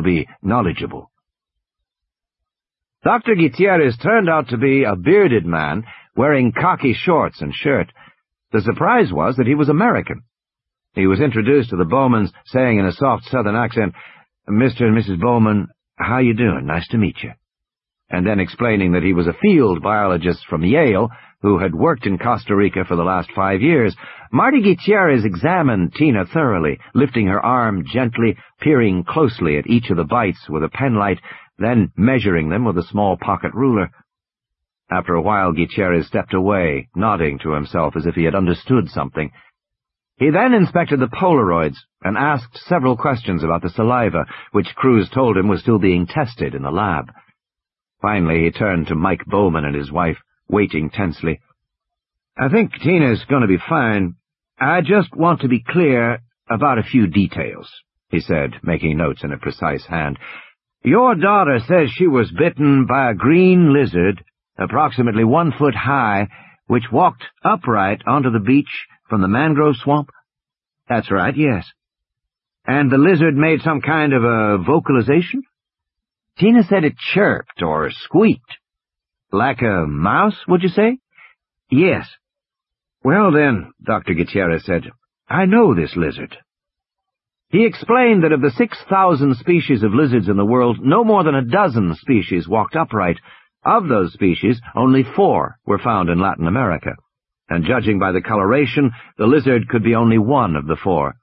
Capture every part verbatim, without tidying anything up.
to be knowledgeable. Doctor Gutierrez turned out to be a bearded man wearing khaki shorts and shirt. The surprise was that he was American. He was introduced to the Bowmans, saying in a soft southern accent, "Mister and Missus Bowman, how you doing? Nice to meet you." And then explaining that he was a field biologist from Yale who had worked in Costa Rica for the last five years. Marty Gutierrez examined Tina thoroughly, lifting her arm gently, peering closely at each of the bites with a penlight, then measuring them with a small pocket ruler. After a while, Gutierrez stepped away, nodding to himself as if he had understood something. He then inspected the Polaroids and asked several questions about the saliva, which Cruz told him was still being tested in the lab. Finally, he turned to Mike Bowman and his wife, waiting tensely. "I think Tina's going to be fine. I just want to be clear about a few details," he said, making notes in a precise hand. "Your daughter says she was bitten by a green lizard, approximately one foot high, which walked upright onto the beach from the mangrove swamp?" "That's right, yes." "And the lizard made some kind of a vocalization?" "Tina said it chirped or squeaked." "Like a mouse, would you say?" "Yes." "Well then," Doctor Gutierrez said, "I know this lizard." He explained that of the six thousand species of lizards in the world, no more than a dozen species walked upright. Of those species, only four were found in Latin America, and judging by the coloration, the lizard could be only one of the four.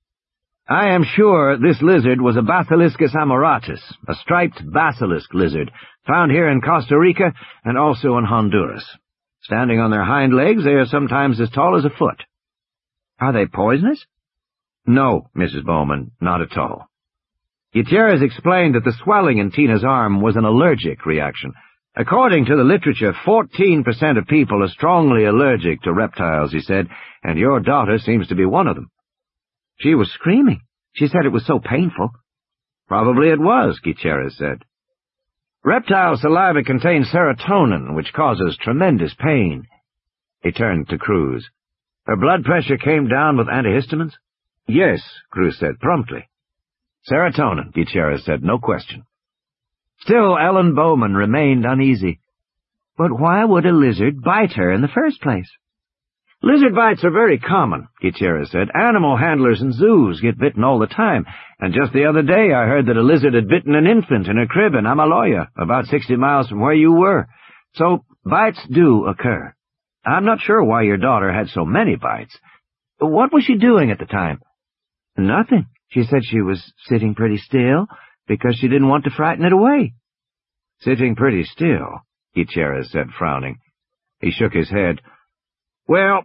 "I am sure this lizard was a Basiliscus amoratus, a striped basilisk lizard, found here in Costa Rica and also in Honduras. Standing on their hind legs, they are sometimes as tall as a foot." "Are they poisonous?" "No, Missus Bowman, not at all." Gutierrez explained that the swelling in Tina's arm was an allergic reaction. According to the literature, fourteen percent of people are strongly allergic to reptiles, he said, and your daughter seems to be one of them. "She was screaming. She said it was so painful." "Probably it was," Gutierrez said. "Reptile saliva contains serotonin, which causes tremendous pain." He turned to Cruz. "Her blood pressure came down with antihistamines?" "Yes," Cruz said promptly. "Serotonin," Gutierrez said, "no question." Still, Ellen Bowman remained uneasy. "But why would a lizard bite her in the first place?" "Lizard bites are very common," Gutierrez said. "Animal handlers in zoos get bitten all the time, and just the other day I heard that a lizard had bitten an infant in a crib in Amaloya, about sixty miles from where you were. So bites do occur. I'm not sure why your daughter had so many bites. What was she doing at the time?" "Nothing. She said she was sitting pretty still, because she didn't want to frighten it away." "Sitting pretty still," Gutierrez said, frowning. He shook his head. "Well,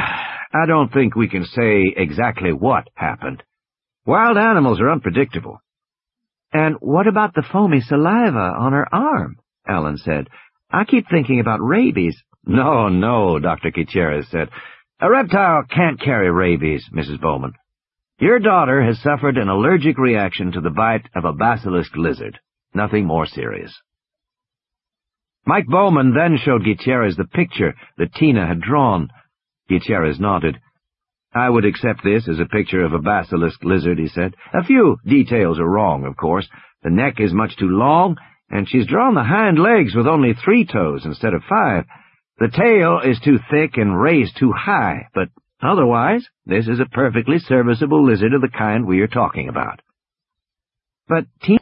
I don't think we can say exactly what happened. Wild animals are unpredictable." "And what about the foamy saliva on her arm?" Ellen said. "I keep thinking about rabies." "No, no," Doctor Gutierrez said. "A reptile can't carry rabies, Missus Bowman. Your daughter has suffered an allergic reaction to the bite of a basilisk lizard. Nothing more serious." Mike Bowman then showed Gutierrez the picture that Tina had drawn. Gutierrez nodded. "I would accept this as a picture of a basilisk lizard," he said. "A few details are wrong, of course. The neck is much too long, and she's drawn the hind legs with only three toes instead of five. The tail is too thick and raised too high, but otherwise, this is a perfectly serviceable lizard of the kind we are talking about." "But Tina